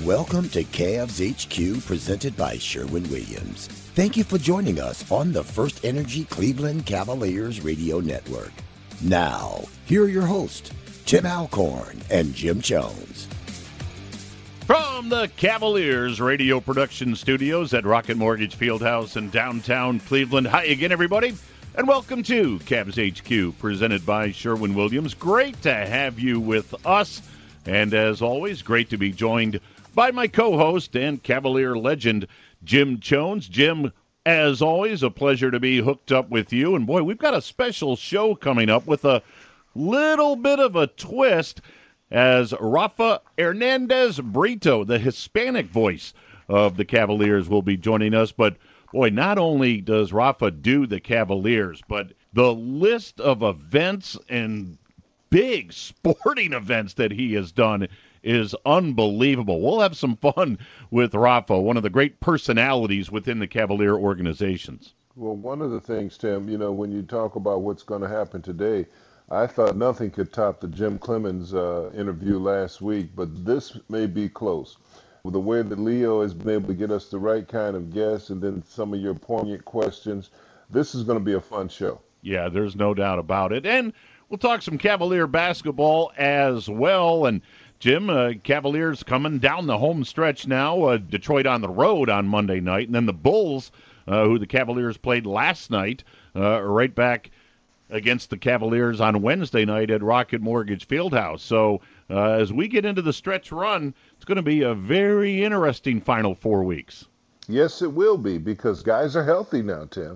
Welcome to Cavs HQ, presented by Sherwin-Williams. Thank you for joining us on the First Energy Cleveland Cavaliers Radio Network. Now, here are your hosts, Tim Alcorn and Jim Jones. From the Cavaliers Radio Production Studios at Rocket Mortgage Fieldhouse in downtown Cleveland. Hi again, everybody, and welcome to Cavs HQ, presented by Sherwin-Williams. Great to have you with us, and as always, great to be joined by my co-host and Cavalier legend, Jim Jones. Jim, as always, a pleasure to be hooked up with you. And boy, we've got a special show coming up with a little bit of a twist, as Rafa Hernandez Brito, the Hispanic voice of the Cavaliers, will be joining us. But boy, not only does Rafa do the Cavaliers, but the list of events and big sporting events that he has done is unbelievable. We'll have some fun with Rafa, one of the great personalities within the Cavalier organizations. Well, one of the things, Tim, when you talk about what's going to happen today, I thought nothing could top the Jim Clemens interview last week, but this may be close. With the way that Leo has been able to get us the right kind of guests and then some of your poignant questions, this is going to be a fun show. Yeah, there's no doubt about it. And we'll talk some Cavalier basketball as well. And Jim, Cavaliers coming down the home stretch now. Detroit on the road on Monday night. And then the Bulls, who the Cavaliers played last night, right back against the Cavaliers on Wednesday night at Rocket Mortgage Fieldhouse. So as we get into the stretch run, it's going to be a very interesting final 4 weeks. Yes, it will be, because guys are healthy now, Tim.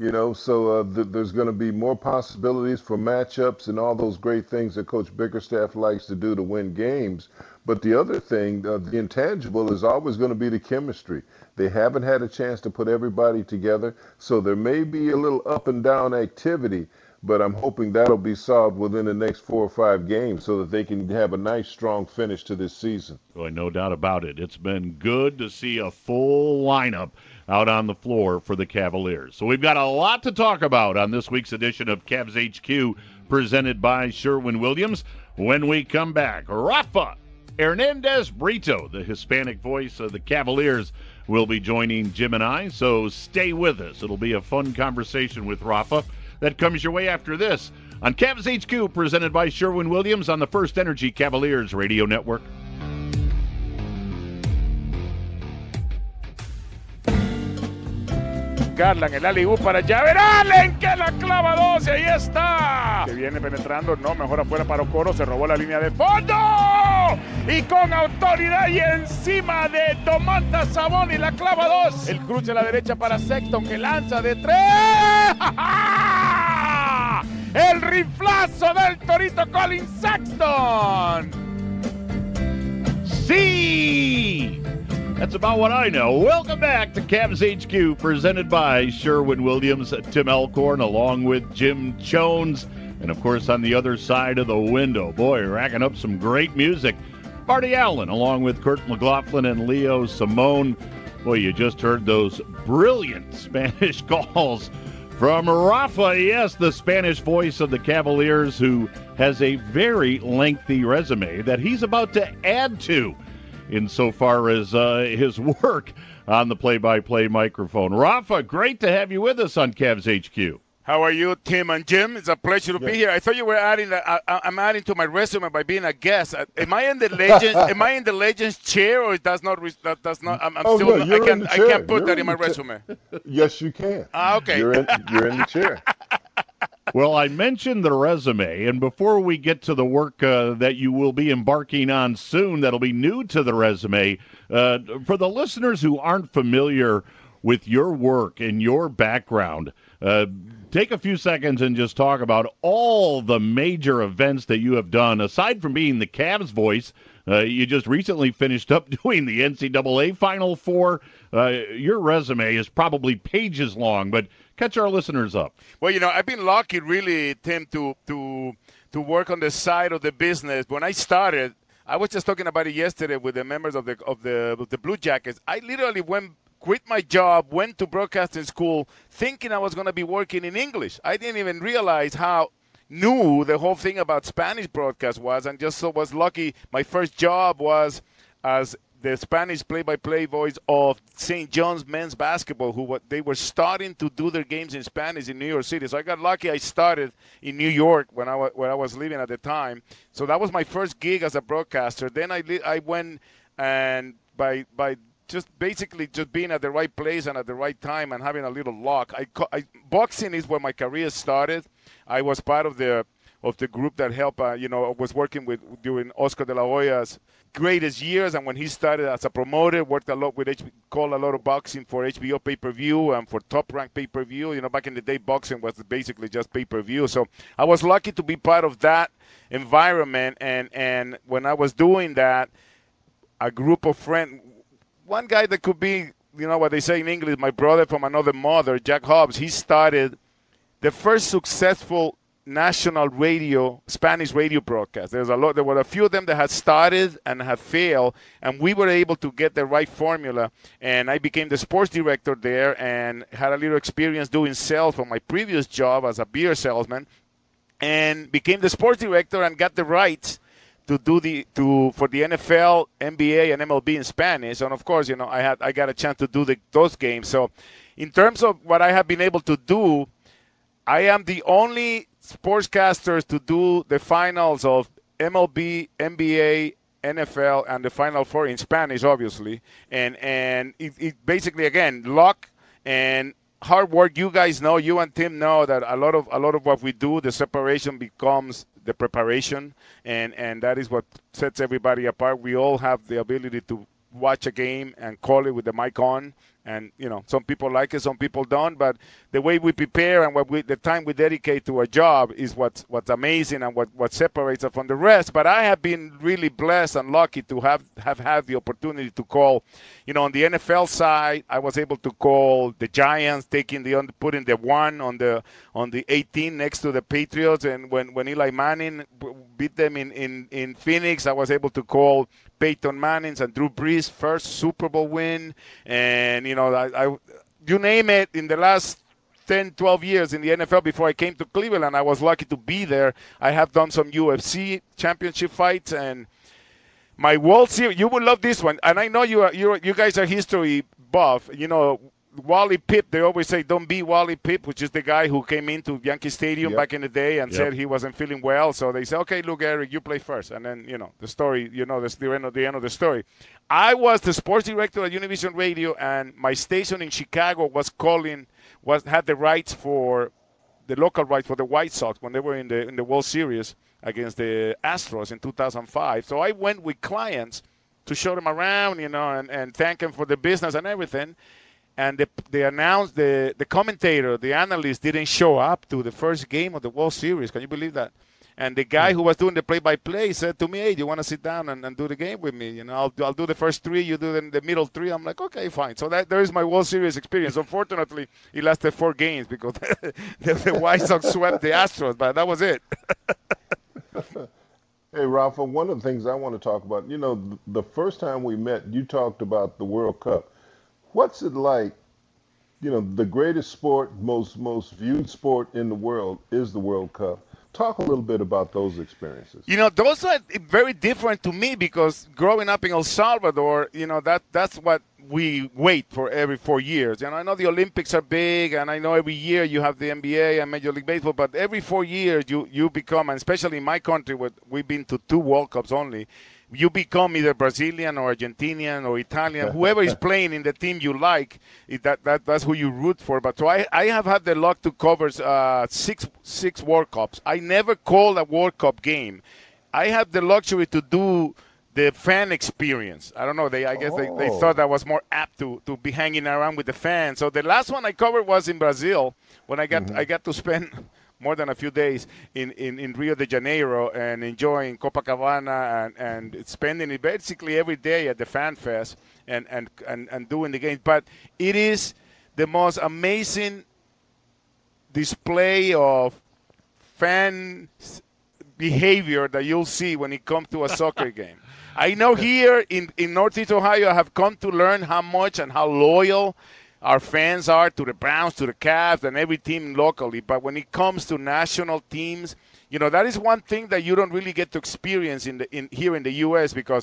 So there's going to be more possibilities for matchups and all those great things that Coach Bickerstaff likes to do to win games. But the other thing, the intangible, is always going to be the chemistry. They haven't had a chance to put everybody together, so there may be a little up and down activity, but I'm hoping that'll be solved within the next 4 or 5 games so that they can have a nice, strong finish to this season. Boy, no doubt about it. It's been good to see a full lineup out on the floor for the Cavaliers. So we've got a lot to talk about on this week's edition of Cavs HQ, presented by Sherwin-Williams. When we come back, Rafa Hernandez Brito, the Hispanic voice of the Cavaliers, will be joining Jim and I, so stay with us. It'll be a fun conversation with Rafa that comes your way after this on Cavs HQ, presented by Sherwin-Williams on the First Energy Cavaliers Radio Network. Garland, el alley-oop para Javer Allen, que la clava 12, ahí está. Que viene penetrando, no, mejor afuera para Okoro, se robó la línea de fondo. Y con autoridad y encima de Domantas Sabonis, la clava 2. El cruce a la derecha para Sexton, que lanza de 3. El riflazo del Torito Colin Sexton. Sí! That's about what I know. Welcome back to Cavs HQ, presented by Sherwin-Williams. Tim Alcorn, along with Jim Jones. And, of course, on the other side of the window, boy, racking up some great music. Marty Allen, along with Kurt McLaughlin and Leo Simone. Boy, you just heard those brilliant Spanish calls from Rafa. Yes, the Spanish voice of the Cavaliers, who has a very lengthy resume that he's about to add to insofar as his work on the play-by-play microphone. Rafa, great to have you with us on Cavs HQ. How are you, Tim and Jim? It's a pleasure to be here. I thought you were adding that. I'm adding to my resume by being a guest. Am I in the legends? Am I in the legends chair, or it does not? That does not. I'm still. Yeah, I can't put that in my resume. Yes, you can. Okay. You're in the chair. Well, I mentioned the resume, and before we get to the work that you will be embarking on soon that'll be new to the resume, for the listeners who aren't familiar with your work and your background, take a few seconds and just talk about all the major events that you have done. Aside from being the Cavs voice, you just recently finished up doing the NCAA Final Four. Your resume is probably pages long, but catch our listeners up. Well, I've been lucky, really, Tim, to work on the side of the business. When I started, I was just talking about it yesterday with the members of the Blue Jackets. I literally quit my job, went to broadcasting school, thinking I was going to be working in English. I didn't even realize how new the whole thing about Spanish broadcast was, and just so was lucky. My first job was as the Spanish play-by-play voice of St. John's men's basketball, they were starting to do their games in Spanish in New York City. So I got lucky. I started in New York where I was living at the time. So that was my first gig as a broadcaster. Then I went, and by just basically just being at the right place and at the right time and having a little luck. Boxing is where my career started. I was part of the group that helped, was working with during Oscar de la Hoya's greatest years, and when he started as a promoter, worked a lot with called a lot of boxing for HBO pay-per-view and for Top Rank pay-per-view. Back in the day, boxing was basically just pay-per-view. So I was lucky to be part of that environment, and when I was doing that, a group of friends, one guy that could be, what they say in English, my brother from another mother, Jack Hobbs, he started the first successful national radio, Spanish radio broadcast. There were a few of them that had started and had failed, and we were able to get the right formula. And I became the sports director there and had a little experience doing sales from my previous job as a beer salesman, and became the sports director and got the rights to do for the NFL, NBA, and MLB in Spanish. And of course, I got a chance to do those games. So in terms of what I have been able to do, I am the only sportscaster to do the finals of MLB, NBA, NFL, and the Final Four in Spanish, obviously. And it basically, again, luck and hard work. You guys know, you and Tim know that a lot of what we do, the separation becomes the preparation, and that is what sets everybody apart. We all have the ability to watch a game and call it with the mic on, and some people like it, some people don't, but the way we prepare and the time we dedicate to a job is what's amazing and what separates us from the rest. But I have been really blessed and lucky to have had the opportunity to call. On the NFL side, I was able to call the Giants putting the 1 on the 18 next to the Patriots, and when Eli Manning beat them in Phoenix, I was able to call Peyton Manning's and Drew Brees' first Super Bowl win, and you name it, in the last 10, 12 years in the NFL before I came to Cleveland, I was lucky to be there. I have done some UFC championship fights, and my World Series, you will love this one, and I know you guys are history buff. Wally Pipp, they always say, don't be Wally Pipp, which is the guy who came into Yankee Stadium back in the day and said he wasn't feeling well. So they say, okay, look, Eric, you play first. And then, the story, that's the end of the story. I was the sports director at Univision Radio, and my station in Chicago had the rights for the local rights for the White Sox when they were in the World Series against the Astros in 2005. So I went with clients to show them around, and thank them for the business and everything. And they announced the commentator, the analyst, didn't show up to the first game of the World Series. Can you believe that? And the guy who was doing the play-by-play said to me, hey, do you want to sit down and do the game with me? I'll do the first 3, you do the middle 3. I'm like, okay, fine. So there is my World Series experience. Unfortunately, it lasted 4 games because the White Sox swept the Astros, but that was it. Hey, Rafa, one of the things I want to talk about, the first time we met, you talked about the World Cup. What's it like? The greatest sport, most viewed sport in the world is the World Cup. Talk a little bit about those experiences. Those are very different to me because growing up in El Salvador, that's what we wait for every 4 years. I know the Olympics are big, and I know every year you have the NBA and Major League Baseball, but every 4 years you become, and especially in my country, we've been to 2 World Cups only, you become either Brazilian or Argentinian or Italian, whoever is playing in the team you like, that's who you root for. But so I have had the luck to cover 6 World Cups. I never called a World Cup game. I had the luxury to do the fan experience. I don't know. I guess they thought I was more apt to be hanging around with the fans. So the last one I covered was in Brazil when I got to spend more than a few days in Rio de Janeiro and enjoying Copacabana and spending it basically every day at the Fan Fest and doing the games. But it is the most amazing display of fan behavior that you'll see when it comes to a soccer game. I know here in Northeast Ohio I have come to learn how much and how loyal our fans are to the Browns, to the Cavs, and every team locally. But when it comes to national teams, that is one thing that you don't really get to experience here in the U.S. because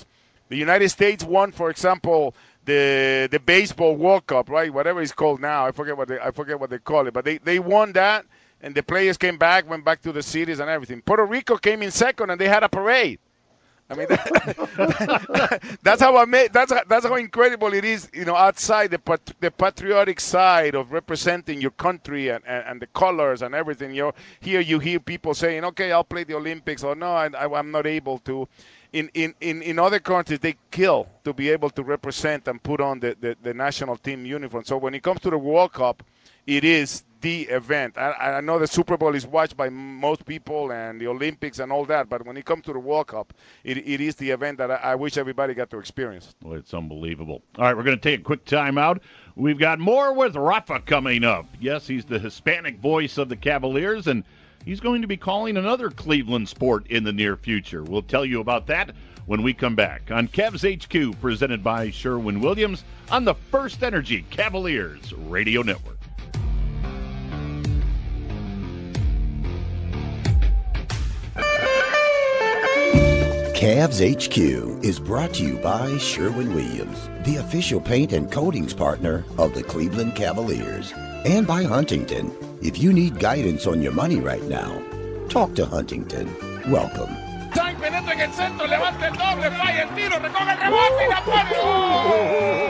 The United States won, for example, the baseball World Cup, right? Whatever it's called now, I forget what they call it, but they won that, and the players came back, went back to the cities and everything. Puerto Rico came in second, and they had a parade. I mean, that's how incredible it is, outside the patriotic side of representing your country and the colors and everything. Here you hear people saying, "Okay, I'll play the Olympics," or "No, I'm not able to." In other countries, they kill to be able to represent and put on the national team uniform. So when it comes to the World Cup, it is the event. I know the Super Bowl is watched by most people and the Olympics and all that, but when it comes to the World Cup, it is the event that I wish everybody got to experience. Well, it's unbelievable. All right, we're going to take a quick time out. We've got more with Rafa coming up. Yes, he's the Hispanic voice of the Cavaliers, and he's going to be calling another Cleveland sport in the near future. We'll tell you about that when we come back on Cavs HQ, presented by Sherwin-Williams on the First Energy Cavaliers Radio Network. Cavs HQ is brought to you by Sherwin-Williams, the official paint and coatings partner of the Cleveland Cavaliers, and by Huntington. If you need guidance on your money right now, talk to Huntington. Welcome. Sainz penetra en el centro, levanta el doble, falla el tiro, recoge el rebote y la pone. ¡Oh!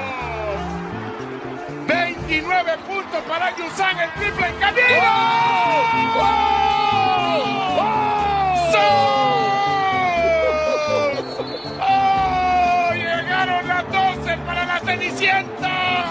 29 puntos para Yusan, el triple en camino. ¡Oh! ¡Oh! ¡Oh! Llegaron las 12 para la Cenicienta.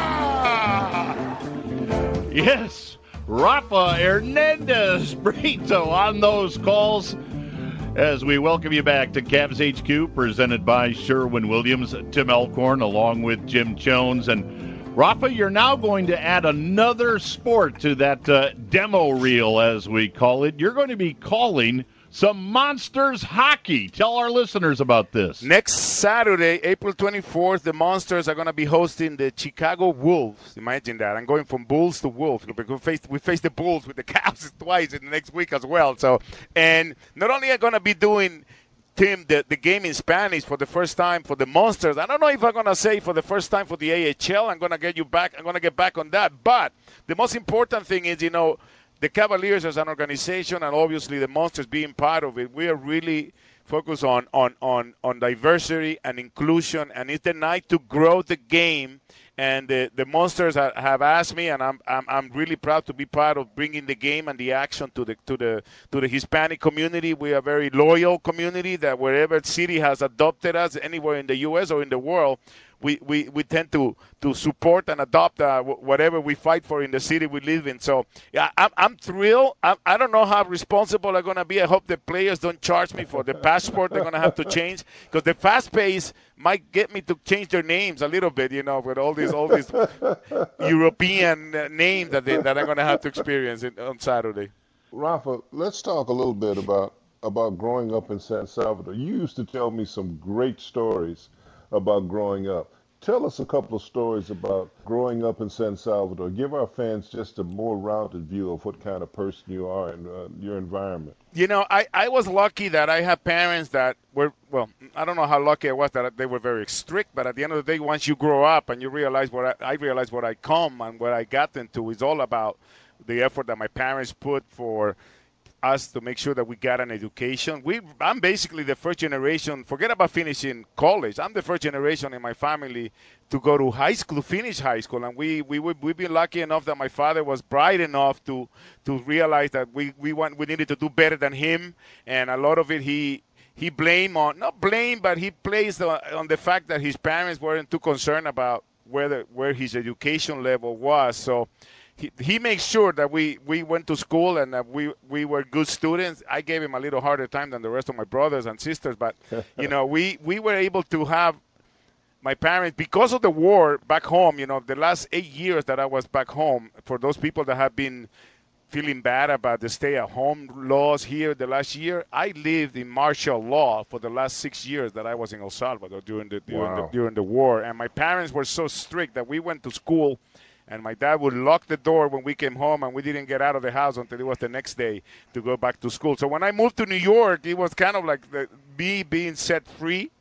Yes, Rafa Hernandez Brito on those calls as we welcome you back to Cavs HQ, presented by Sherwin-Williams. Tim Elkhorn along with Jim Jones. And Rafa, you're now going to add another sport to that demo reel, as we call it. You're going to be calling some Monsters hockey. Tell our listeners about this. Next Saturday, April 24th, the Monsters are going to be hosting the Chicago Wolves. Imagine that. I'm going from Bulls to Wolves. We face the Bulls with the Cavs twice in the next week as well. So, and not only are going to be doing, Tim, the game in Spanish for the first time for the Monsters. I don't know if I'm going to say for the first time for the AHL. I'm going to get back on that. But the most important thing is, the Cavaliers as an organization, and obviously the Monsters being part of it, we are really focused on diversity and inclusion, and it's the night to grow the game. And the Monsters have asked me, and I'm really proud to be part of bringing the game and the action to the Hispanic community. We are a very loyal community that wherever city has adopted us, anywhere in the U.S. or in the world, we tend to support and adopt whatever we fight for in the city we live in. So yeah, I'm thrilled. I don't know how responsible I'm going to be. I hope the players don't charge me for the passport they're going to have to change, because the fast pace might get me to change their names a little bit, with all these European names that I'm going to have to experience on Saturday. Rafa, let's talk a little bit about growing up in San Salvador. You used to tell me some great stories about growing up. Tell us a couple of stories about growing up in San Salvador. Give our fans just a more rounded view of what kind of person you are in your environment. I was lucky that I had parents that were, well, I don't know how lucky I was that they were very strict, but at the end of the day, once you grow up and you realize I realized what I come and what I got into is all about the effort that my parents put for us to make sure that we got an education. I'm basically the first generation, forget about finishing college, I'm the first generation in my family to go to high school, finish high school, and we've been lucky enough that my father was bright enough to realize that we needed to do better than him, and a lot of it he blamed on, not blame, but he placed on the fact that his parents weren't too concerned about where his education level was. So he makes sure that we went to school and that we were good students. I gave him a little harder time than the rest of my brothers and sisters, but we were able to have my parents, because of the war back home, the last 8 years that I was back home, for those people that have been feeling bad about the stay-at-home laws here the last year, I lived in martial law for the last 6 years that I was in El Salvador during the war. And my parents were so strict that we went to school, and my dad would lock the door when we came home, and we didn't get out of the house until it was the next day to go back to school. So when I moved to New York, it was kind of like me being set free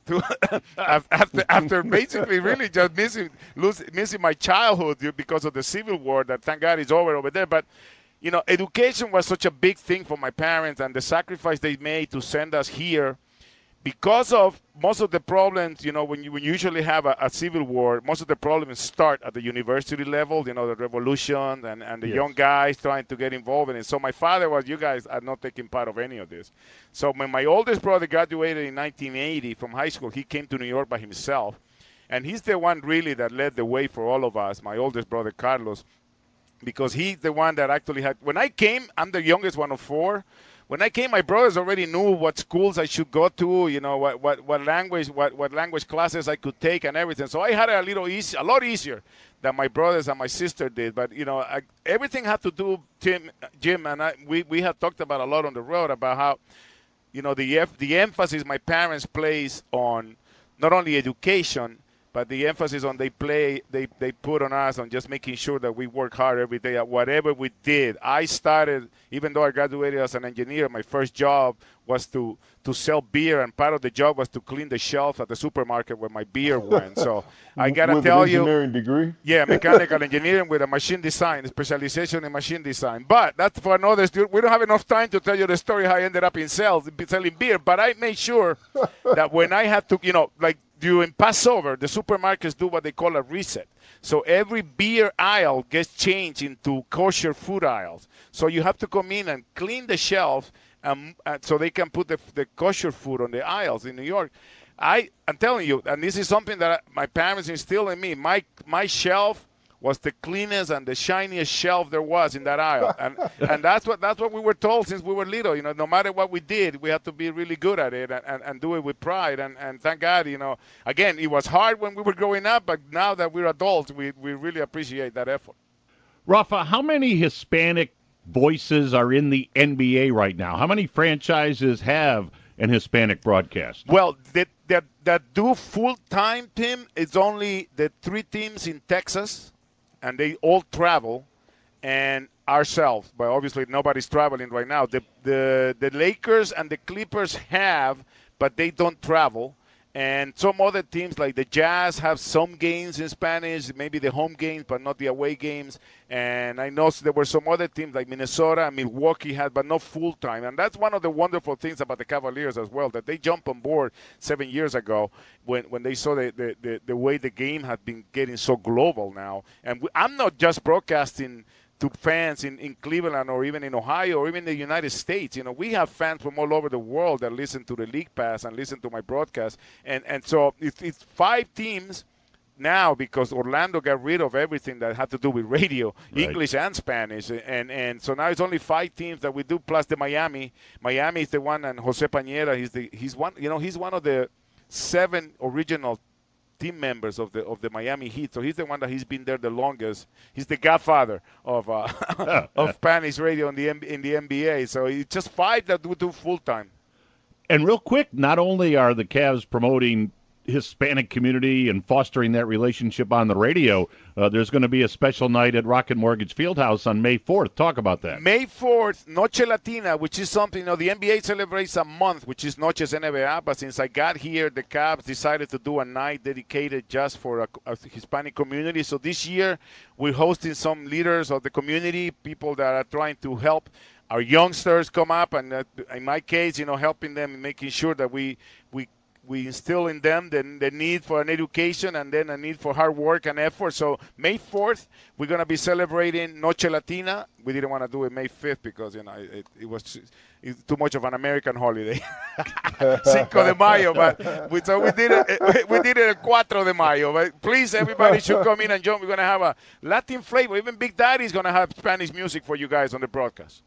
after basically really just missing my childhood because of the Civil War that thank God is over there. But education was such a big thing for my parents, and the sacrifice they made to send us here. Because of most of the problems, when you usually have a civil war, most of the problems start at the university level, the revolution and the young guys trying to get involved in it. So my father was, you guys are not taking part of any of this. So when my oldest brother graduated in 1980 from high school, he came to New York by himself. And he's the one really that led the way for all of us, my oldest brother, Carlos, because he's the one that actually had, when I came, I'm the youngest one of four. When I came, my brothers already knew what schools I should go to, what language classes I could take and everything. So I had it a lot easier than my brothers and my sister did. But everything had to do, Jim, and we had talked about a lot on the road about how, the emphasis my parents place on not only education, but the emphasis on they put on us on just making sure that we work hard every day at whatever we did. I started, even though I graduated as an engineer, my first job was to sell beer, and part of the job was to clean the shelf at the supermarket where my beer went. So I got to tell you. With an engineering degree? Yeah, mechanical engineering with a machine design, specialization in machine design. But that's for another student. We don't have enough time to tell you the story how I ended up in selling beer. But I made sure that when I had to, during Passover, the supermarkets do what they call a reset. So every beer aisle gets changed into kosher food aisles. So you have to come in and clean the shelf so they can put the kosher food on the aisles in New York. I'm telling you, and this is something that my parents instilled in me. My shelf was the cleanest and the shiniest shelf there was in that aisle, and that's what we were told since we were little. No matter what we did, we had to be really good at it and do it with pride. And thank God, again, it was hard when we were growing up, but now that we're adults, we really appreciate that effort. Rafa, how many Hispanic voices are in the NBA right now? How many franchises have an Hispanic broadcast? Well, that do full-time, Tim, it's only the 3 teams in Texas, and they all travel, and ourselves. But obviously nobody's traveling right now. The Lakers and the Clippers have, but they don't travel. And some other teams like the Jazz have some games in Spanish, maybe the home games, but not the away games. And I know there were some other teams like Minnesota and Milwaukee had, but not full-time. And that's one of the wonderful things about the Cavaliers as well, that they jumped on board 7 years ago when they saw the way the game had been getting so global now. And I'm not just broadcasting to fans in Cleveland or even in Ohio or even the United States. We have fans from all over the world that listen to the League Pass and listen to my broadcast. And so it's 5 teams now because Orlando got rid of everything that had to do with radio, right. English and Spanish. And so now it's only 5 teams that we do plus the Miami. Miami is the one, and Jose Pañera, he's one of the 7 original team members of the Miami Heat, so he's the one that he's been there the longest. He's the godfather of of Spanish radio in the NBA. So it's just 5 that we do full time. And real quick, not only are the Cavs promoting Hispanic community and fostering that relationship on the radio, there's going to be a special night at Rocket Mortgage Fieldhouse on May 4th. Talk about that. May 4th, Noche Latina, which is something, the NBA celebrates a month, which is Noches NBA, but since I got here, the Cavs decided to do a night dedicated just for a Hispanic community. So this year, we're hosting some leaders of the community, people that are trying to help our youngsters come up, and in my case, helping them and making sure that we instill in them the need for an education and then a need for hard work and effort. So May 4th, we're going to be celebrating Noche Latina. We didn't want to do it May 5th because, it was too much of an American holiday. Cinco de Mayo. But so we did it 4 de Mayo. But please, everybody should come in and join. We're going to have a Latin flavor. Even Big Daddy is going to have Spanish music for you guys on the broadcast.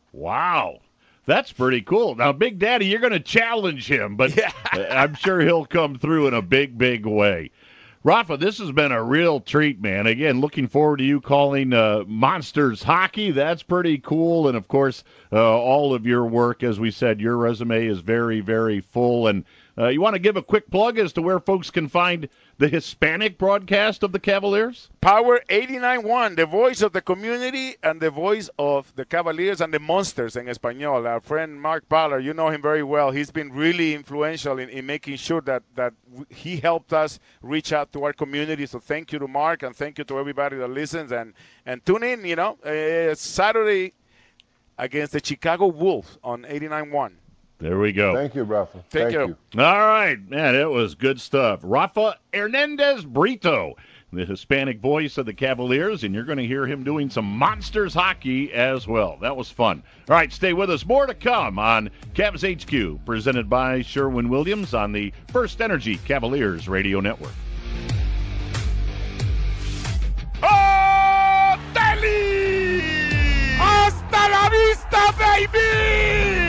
Wow. That's pretty cool. Now, Big Daddy, you're going to challenge him, but yeah. I'm sure he'll come through in a big, big way. Rafa, this has been a real treat, man. Again, looking forward to you calling Monsters Hockey. That's pretty cool. And, of course, all of your work, as we said, your resume is very, very full. And you want to give a quick plug as to where folks can find the Hispanic broadcast of the Cavaliers? Power 89.1, the voice of the community and the voice of the Cavaliers and the Monsters in Espanol. Our friend Mark Ballard, you know him very well. He's been really influential in making sure that he helped us reach out to our community. So thank you to Mark and thank you to everybody that listens. And tune in, Saturday against the Chicago Wolves on 89.1. There we go. Thank you, Rafa. Thank you. All right, man, it was good stuff. Rafa Hernandez Brito, the Hispanic voice of the Cavaliers, and you're going to hear him doing some Monsters hockey as well. That was fun. All right, stay with us. More to come on Cavs HQ, presented by Sherwin-Williams on the First Energy Cavaliers Radio Network. ¡Oh, Deli! ¡Hasta la vista, baby!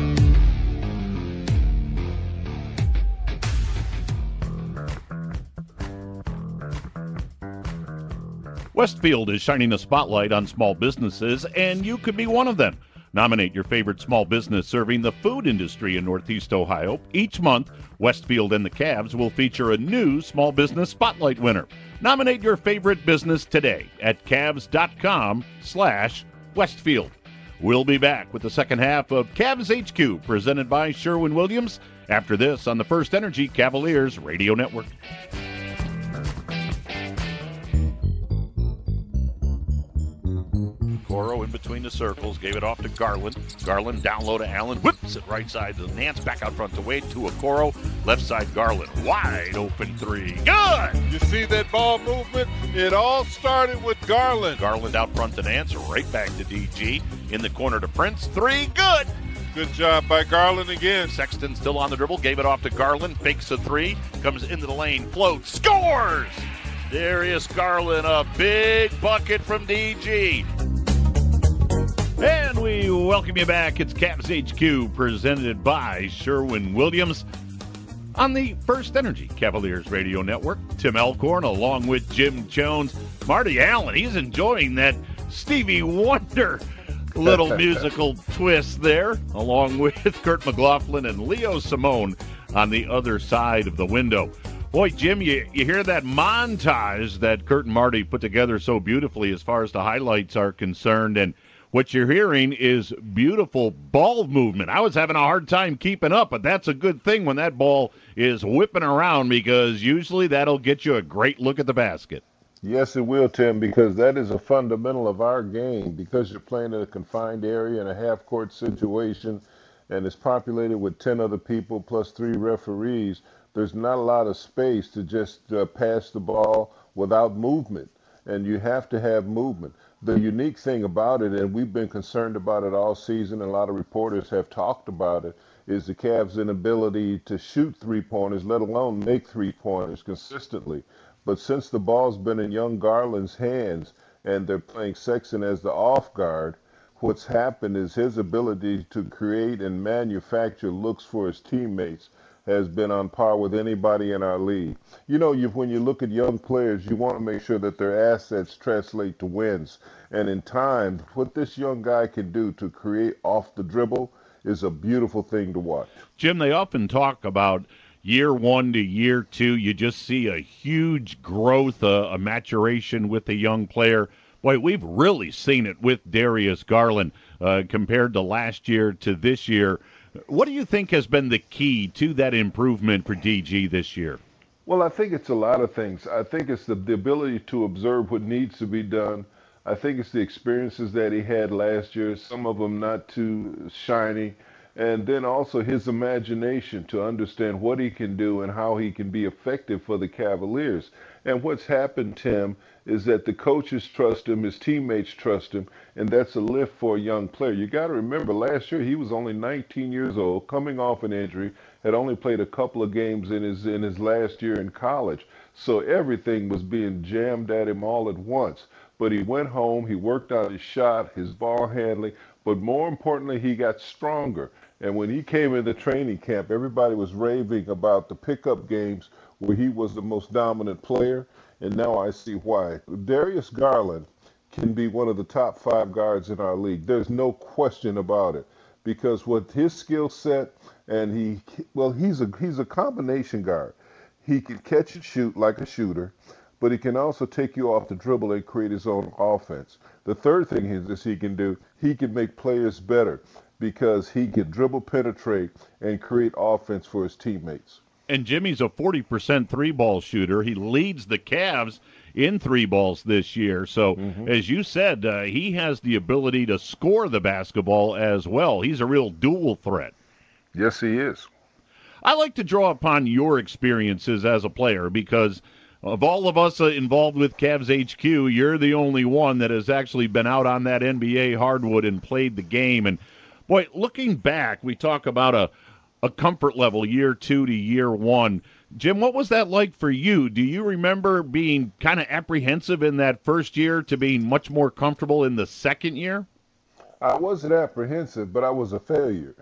Westfield is shining a spotlight on small businesses, and you could be one of them. Nominate your favorite small business serving the food industry in Northeast Ohio. Each month, Westfield and the Cavs will feature a new small business spotlight winner. Nominate your favorite business today at Cavs.com/Westfield. We'll be back with the second half of Cavs HQ, presented by Sherwin-Williams, after this on the First Energy Cavaliers Radio Network. Coro in between the circles, gave it off to Garland. Garland down low to Allen, whips it right side to Nance, back out front to Wade, to Okoro, left side Garland, wide open three, good! You see that ball movement? It all started with Garland. Garland out front to Nance, right back to DG, in the corner to Prince, three, good! Good job by Garland again. Sexton still on the dribble, gave it off to Garland, fakes a three, comes into the lane, floats, scores! Darius Garland, a big bucket from DG. And we welcome you back. It's Cavs HQ, presented by Sherwin-Williams on the First Energy Cavaliers Radio Network. Tim Elkhorn along with Jim Jones. Marty Allen, he's enjoying that Stevie Wonder little musical twist there, along with Kurt McLaughlin and Leo Simone on the other side of the window. Boy, Jim, you hear that montage that Kurt and Marty put together so beautifully as far as the highlights are concerned, and what you're hearing is beautiful ball movement. I was having a hard time keeping up, but that's a good thing when that ball is whipping around, because usually that'll get you a great look at the basket. Yes, it will, Tim, because that is a fundamental of our game. Because you're playing in a confined area in a half-court situation, and it's populated with 10 other people plus 3 referees, there's not a lot of space to just pass the ball without movement, and you have to have movement. The unique thing about it, and we've been concerned about it all season, and a lot of reporters have talked about it, is the Cavs' inability to shoot three-pointers, let alone make three-pointers consistently. But since the ball's been in young Garland's hands and they're playing Sexton as the off guard, what's happened is his ability to create and manufacture looks for his teammates has been on par with anybody in our league. You know, when you look at young players, you want to make sure that their assets translate to wins. And in time, what this young guy can do to create off the dribble is a beautiful thing to watch. Jim, they often talk about year 1 to year 2. You just see a huge growth, a maturation with a young player. Boy, we've really seen it with Darius Garland compared to last year to this year. What do you think has been the key to that improvement for DG this year? Well, I think it's a lot of things. I think it's the ability to observe what needs to be done. I think it's the experiences that he had last year, some of them not too shiny, and then also his imagination to understand what he can do and how he can be effective for the Cavaliers. And what's happened, Tim, is that the coaches trust him, his teammates trust him, and that's a lift for a young player. You got to remember, last year he was only 19 years old, coming off an injury, had only played a couple of games in his last year in college. So everything was being jammed at him all at once. But he went home, he worked on his shot, his ball handling, but more importantly, he got stronger. And when he came into training camp, everybody was raving about the pickup games where he was the most dominant player, and now I see why. Darius Garland can be one of the top 5 guards in our league. There's no question about it, because with his skill set, and he's a combination guard. He can catch and shoot like a shooter, but he can also take you off the dribble and create his own offense. The third thing he can do, he can make players better because he can dribble, penetrate, and create offense for his teammates. And Jimmy's a 40% three-ball shooter. He leads the Cavs in three balls this year. So, as you said, he has the ability to score the basketball as well. He's a real dual threat. Yes, he is. I like to draw upon your experiences as a player because of all of us involved with Cavs HQ, you're the only one that has actually been out on that NBA hardwood and played the game. And, boy, looking back, we talk about a comfort level, year 2 to year 1. Jim, what was that like for you? Do you remember being kind of apprehensive in that first year to being much more comfortable in the second year? I wasn't apprehensive, but I was a failure.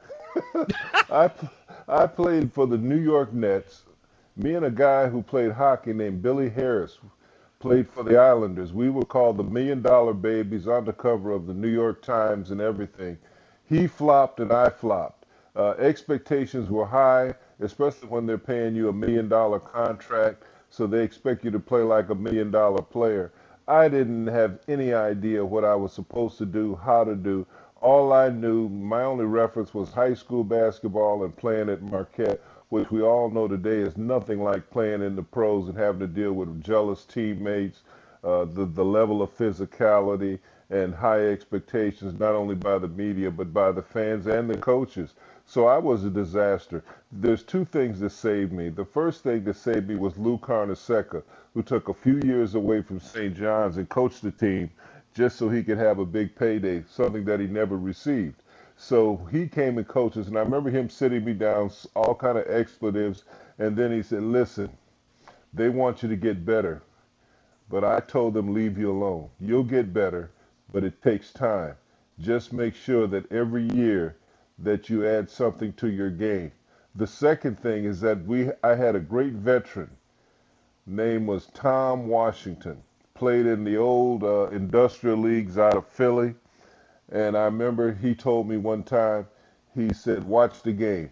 I played for the New York Nets. Me and a guy who played hockey named Billy Harris played for the Islanders. We were called the $1 Million Babies on the cover of the New York Times and everything. He flopped and I flopped. Expectations were high, especially when they're paying you $1 million contract, so they expect you to play like $1 million player. I didn't have any idea what I was supposed to do, how to do. All I knew, my only reference was high school basketball and playing at Marquette, which we all know today is nothing like playing in the pros and having to deal with jealous teammates, the level of physicality and high expectations, not only by the media, but by the fans and the coaches. So I was a disaster. There's two things that saved me. The first thing that saved me was Lou Carnesecca, who took a few years away from St. John's and coached the team just so he could have a big payday, something that he never received. So he came and coached us, and I remember him sitting me down, all kind of expletives, and then he said, listen, they want you to get better. But I told them, leave you alone. You'll get better, but it takes time. Just make sure that every year that you add something to your game. The second thing is that I had a great veteran. Name was Tom Washington. Played in the old industrial leagues out of Philly. And I remember he told me one time, he said, watch the game.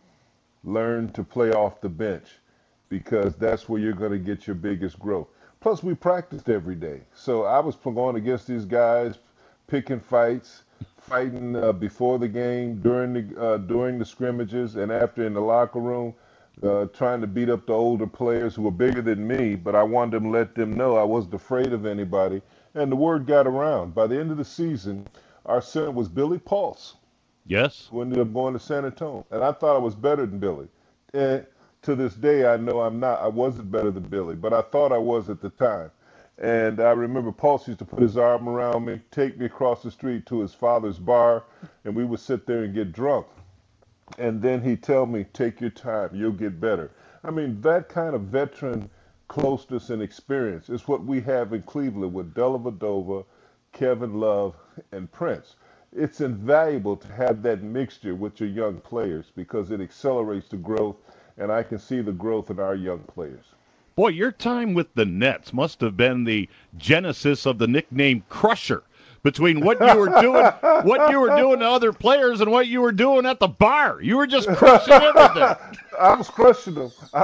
Learn to play off the bench because that's where you're going to get your biggest growth. Plus, we practiced every day. So I was going against these guys, picking fights, fighting before the game, during the scrimmages, and after in the locker room, trying to beat up the older players who were bigger than me, but I wanted to let them know I wasn't afraid of anybody. And the word got around. By the end of the season, our center was Billy Pulse. Yes. Who ended up going to San Antonio. And I thought I was better than Billy. And to this day, I know I'm not. I wasn't better than Billy, but I thought I was at the time. And I remember Pulse used to put his arm around me, take me across the street to his father's bar, and we would sit there and get drunk. And then he'd tell me, take your time, you'll get better. I mean, that kind of veteran closeness and experience is what we have in Cleveland with Dellavedova, Kevin Love, and Prince. It's invaluable to have that mixture with your young players because it accelerates the growth, and I can see the growth in our young players. Boy, your time with the Nets must have been the genesis of the nickname Crusher. Between what you were doing to other players and what you were doing at the bar. You were just crushing everything. I was crushing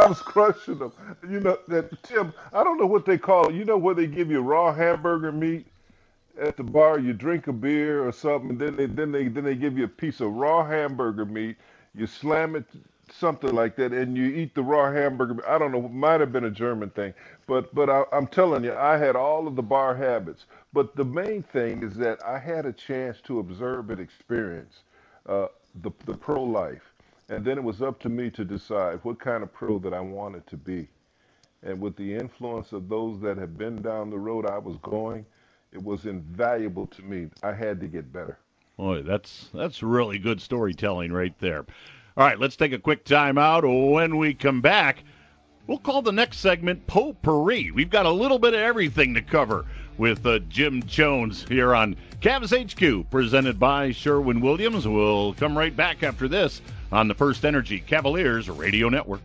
them. You know, Tim, I don't know what they call it. You know where they give you raw hamburger meat at the bar? You drink a beer or something, and then they give you a piece of raw hamburger meat. You slam it, something like that, and you eat the raw hamburger. I don't know, it might have been a German thing, but I'm telling you, I had all of the bar habits. But the main thing is that I had a chance to observe and experience the pro life, and then it was up to me to decide what kind of pro that I wanted to be. And with the influence of those that have been down the road I was going, it was invaluable to me. I had to get better. Boy, that's really good storytelling right there. All right, let's take a quick time out. When we come back, we'll call the next segment Potpourri. We've got a little bit of everything to cover with Jim Jones here on Cavs HQ, presented by Sherwin-Williams. We'll come right back after this on the First Energy Cavaliers Radio Network.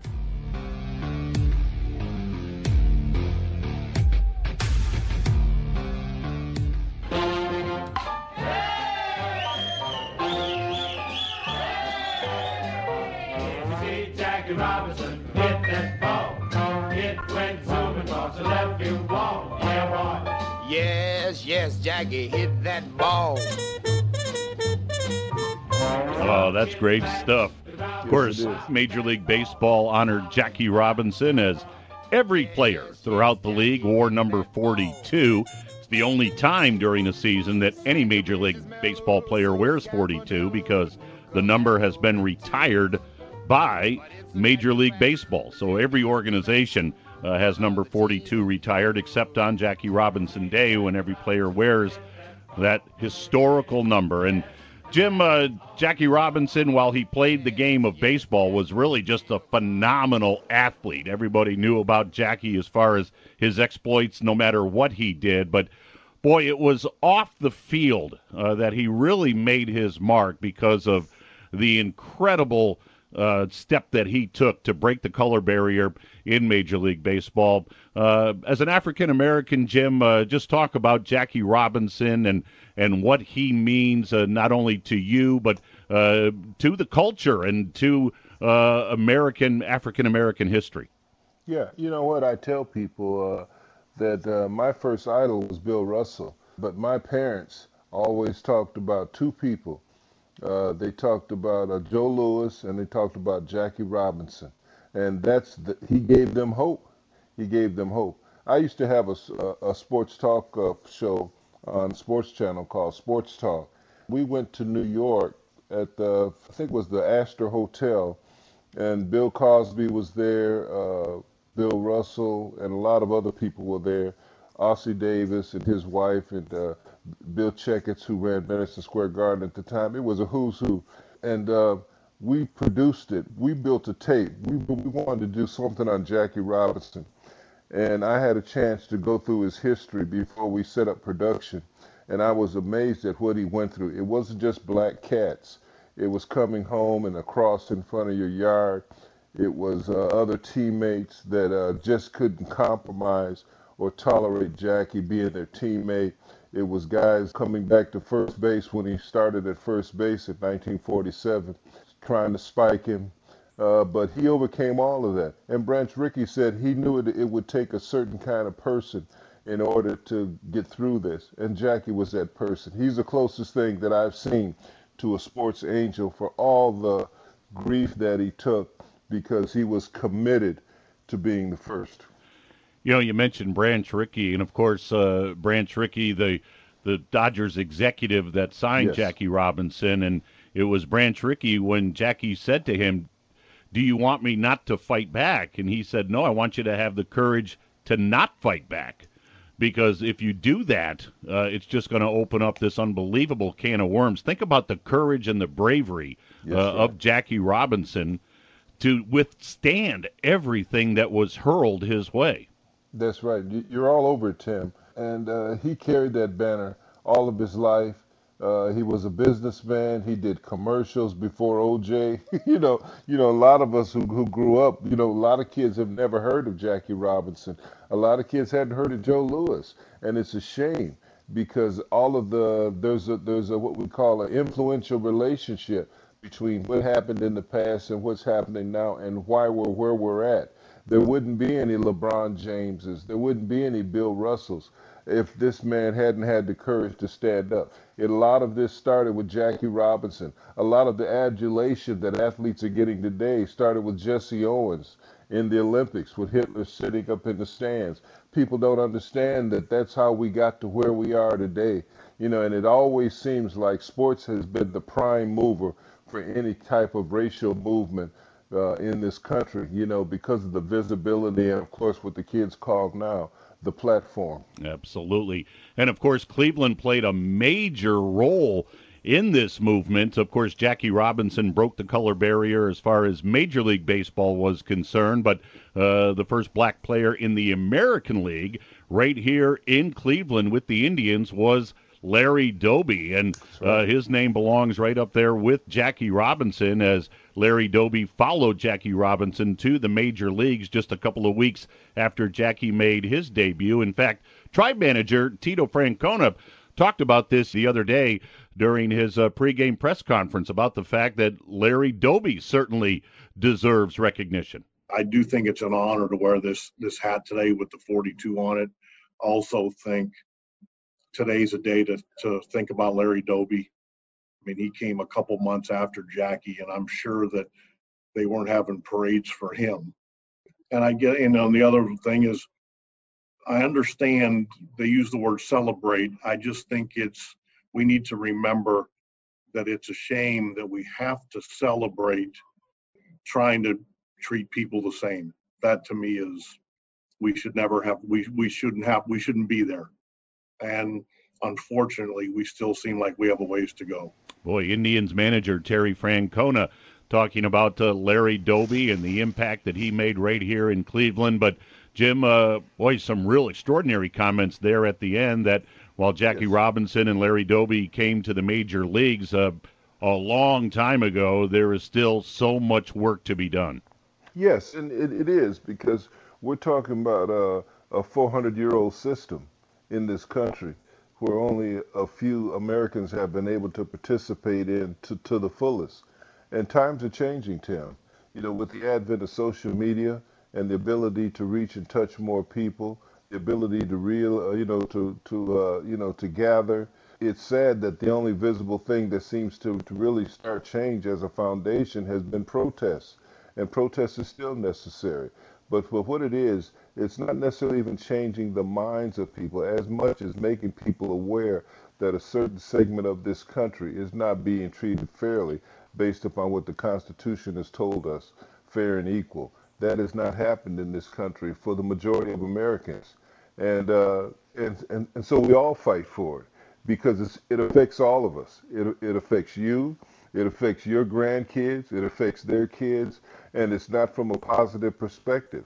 Jackie Robinson hit that ball. Yes, Jackie hit that ball. Oh, that's great stuff. Of course, Major League Baseball honored Jackie Robinson as every player throughout the league wore number 42. It's the only time during a season that any Major League Baseball player wears 42 because the number has been retired by Major League Baseball. So every organization has number 42 retired except on Jackie Robinson Day when every player wears that historical number. And Jim, Jackie Robinson, while he played the game of baseball, was really just a phenomenal athlete. Everybody knew about Jackie as far as his exploits, no matter what he did. But, boy, it was off the field that he really made his mark because of the incredible step that he took to break the color barrier in Major League Baseball. As an African-American, Jim, just talk about Jackie Robinson and what he means not only to you but to the culture and to African-American history. Yeah, you know what? I tell people that my first idol was Bill Russell, but my parents always talked about two people. They talked about Joe Louis and they talked about Jackie Robinson. And he gave them hope. He gave them hope. I used to have a sports talk show on Sports Channel called Sports Talk. We went to New York at I think it was the Astor Hotel, and Bill Cosby was there, Bill Russell, and a lot of other people were there. Ossie Davis and his wife, and Bill Checketts, who ran Madison Square Garden at the time. It was a who's who. And we produced it. We built a tape. We wanted to do something on Jackie Robinson. And I had a chance to go through his history before we set up production. And I was amazed at what he went through. It wasn't just black cats. It was coming home and across in front of your yard. It was other teammates that just couldn't compromise or tolerate Jackie being their teammate. It was guys coming back to first base when he started at first base in 1947, trying to spike him. But he overcame all of that. And Branch Rickey said he knew it would take a certain kind of person in order to get through this. And Jackie was that person. He's the closest thing that I've seen to a sports angel for all the grief that he took because he was committed to being the first. You know, you mentioned Branch Rickey, and of course, Branch Rickey, the Dodgers executive that signed Yes. Jackie Robinson, and it was Branch Rickey when Jackie said to him, "Do you want me not to fight back?" And he said, "No, I want you to have the courage to not fight back, because if you do that, it's just going to open up this unbelievable can of worms." Think about the courage and the bravery of Jackie Robinson to withstand everything that was hurled his way. That's right. You're all over it, Tim. And he carried that banner all of his life. He was a businessman. He did commercials before OJ. you know, a lot of us who grew up, a lot of kids have never heard of Jackie Robinson. A lot of kids hadn't heard of Joe Louis, and it's a shame because all of there's a what we call an influential relationship between what happened in the past and what's happening now and why we're where we're at. There wouldn't be any LeBron Jameses. There wouldn't be any Bill Russells if this man hadn't had the courage to stand up. A lot of this started with Jackie Robinson. A lot of the adulation that athletes are getting today started with Jesse Owens in the Olympics with Hitler sitting up in the stands. People don't understand that that's how we got to where we are today. And it always seems like sports has been the prime mover for any type of racial movement in this country, because of the visibility and, of course, what the kids call now the platform. Absolutely. And, of course, Cleveland played a major role in this movement. Of course, Jackie Robinson broke the color barrier as far as Major League Baseball was concerned, but the first black player in the American League right here in Cleveland with the Indians was Larry Doby, and his name belongs right up there with Jackie Robinson, as Larry Doby followed Jackie Robinson to the major leagues just a couple of weeks after Jackie made his debut. In fact, Tribe manager Tito Francona talked about this the other day during his pregame press conference about the fact that Larry Doby certainly deserves recognition. I do think it's an honor to wear this hat today with the 42 on it. Also think today's a day to think about Larry Doby. I mean, he came a couple months after Jackie, and I'm sure that they weren't having parades for him. And I get, the other thing is, I understand they use the word celebrate. I just think we need to remember that it's a shame that we have to celebrate trying to treat people the same. That to me is, we shouldn't be there. And unfortunately, we still seem like we have a ways to go. Boy, Indians manager Terry Francona talking about Larry Doby and the impact that he made right here in Cleveland. But Jim, some real extraordinary comments there at the end, that while Jackie Robinson and Larry Doby came to the major leagues a long time ago, there is still so much work to be done. Yes, and it is, because we're talking about a 400-year-old system in this country where only a few Americans have been able to participate in to the fullest. And times are changing, Tim. With the advent of social media and the ability to reach and touch more people, the ability to gather. It's sad that the only visible thing that seems to really start change as a foundation has been protests. And protests is still necessary. But for what it is, it's not necessarily even changing the minds of people as much as making people aware that a certain segment of this country is not being treated fairly based upon what the Constitution has told us, fair and equal. That has not happened in this country for the majority of Americans. And so we all fight for it, because it affects all of us. It affects you, it affects your grandkids, it affects their kids, and it's not from a positive perspective.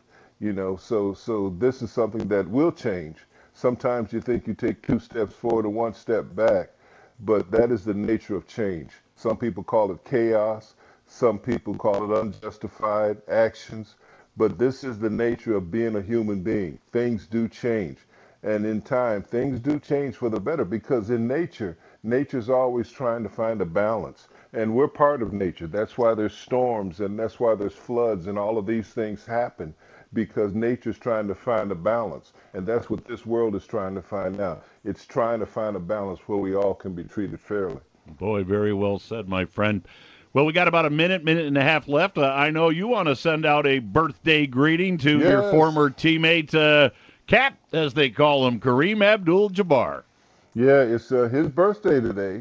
So this is something that will change. Sometimes you think you take 2 steps forward and 1 step back, but that is the nature of change. Some people call it chaos, some people call it unjustified actions, but this is the nature of being a human being. Things do change. And in time, things do change for the better, because in nature's always trying to find a balance. And we're part of nature. That's why there's storms, and that's why there's floods, and all of these things happen, because nature's trying to find a balance. And that's what this world is trying to find out. It's trying to find a balance where we all can be treated fairly. Boy, very well said, my friend. Well, we got about a minute and a half left. I know you want to send out a birthday greeting to your former teammate, Cap, as they call him, Kareem Abdul-Jabbar. Yeah, it's his birthday today,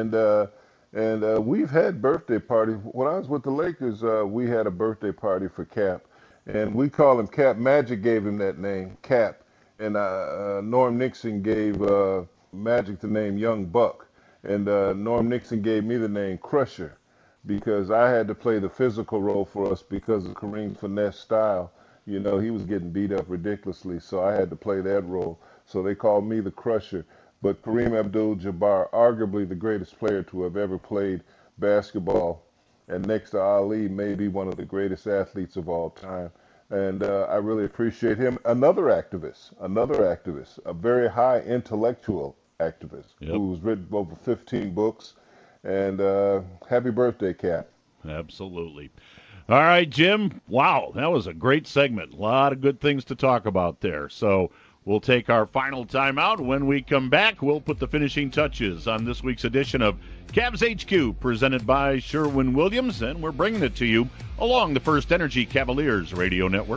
and we've had birthday parties. When I was with the Lakers, we had a birthday party for Cap, and we call him Cap. Magic gave him that name, Cap, and Norm Nixon gave Magic the name Young Buck, and Norm Nixon gave me the name Crusher, because I had to play the physical role for us because of Kareem's finesse style. He was getting beat up ridiculously, so I had to play that role. So they called me the Crusher. But Kareem Abdul-Jabbar, arguably the greatest player to have ever played basketball, and next to Ali, maybe one of the greatest athletes of all time. And I really appreciate him. Another activist, a very high intellectual activist, who's written over 15 books. And happy birthday, Cap. Absolutely. All right, Jim. Wow, that was a great segment. A lot of good things to talk about there. So we'll take our final timeout. When we come back, we'll put the finishing touches on this week's edition of Cavs HQ, presented by Sherwin-Williams, and we're bringing it to you along the First Energy Cavaliers radio network.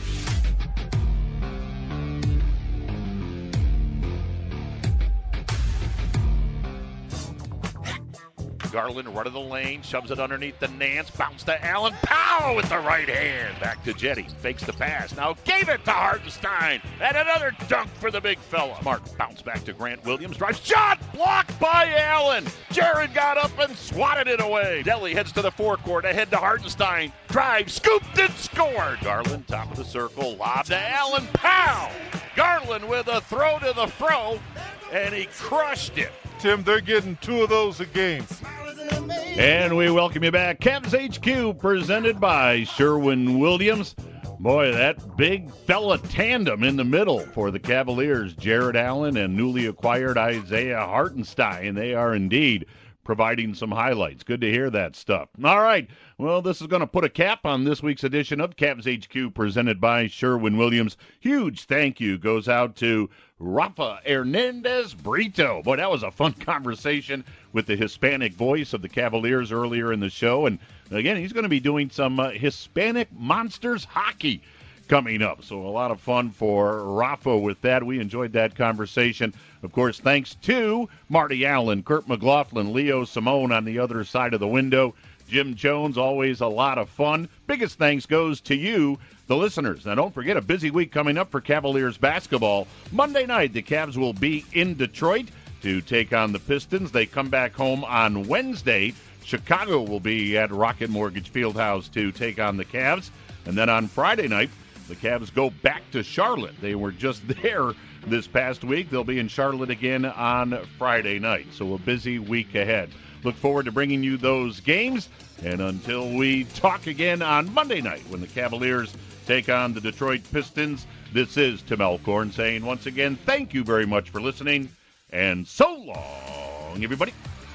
Garland, run of the lane, shoves it underneath the Nance, bounce to Allen, pow with the right hand. Back to Jetty, fakes the pass, now gave it to Hartenstein, and another dunk for the big fella. Smart bounce back to Grant Williams, drives, shot, blocked by Allen. Jared got up and swatted it away. Delly heads to the forecourt, ahead to Hartenstein, drives, scooped and scored. Garland, top of the circle, lob to Allen, pow! Garland with a throw to the fro, and he crushed it. Tim, they're getting 2 of those a game. And we welcome you back. Cavs HQ, presented by Sherwin-Williams. Boy, that big fella tandem in the middle for the Cavaliers, Jared Allen and newly acquired Isaiah Hartenstein. They are indeed providing some highlights. Good to hear that stuff. All right. Well, this is going to put a cap on this week's edition of Cavs HQ presented by Sherwin-Williams. Huge thank you goes out to Rafa Hernandez Brito. Boy, that was a fun conversation with the Hispanic voice of the Cavaliers earlier in the show. And again, he's going to be doing some Hispanic Monsters hockey coming up. So a lot of fun for Rafa with that. We enjoyed that conversation. Of course, thanks to Marty Allen, Kurt McLaughlin, Leo Simone on the other side of the window. Jim Jones, always a lot of fun. Biggest thanks goes to you, the listeners. Now, don't forget, a busy week coming up for Cavaliers basketball. Monday night, the Cavs will be in Detroit to take on the Pistons. They come back home on Wednesday. Chicago will be at Rocket Mortgage Fieldhouse to take on the Cavs. And then on Friday night, the Cavs go back to Charlotte. They were just there this past week. They'll be in Charlotte again on Friday night. So a busy week ahead. Look forward to bringing you those games. And until we talk again on Monday night when the Cavaliers take on the Detroit Pistons, this is Tim Alcorn saying once again, thank you very much for listening. And so long, everybody.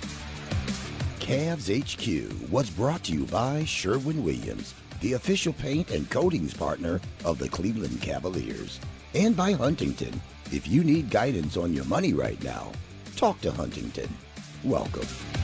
Cavs HQ was brought to you by Sherwin-Williams, the official paint and coatings partner of the Cleveland Cavaliers. And by Huntington. If you need guidance on your money right now, talk to Huntington. Welcome.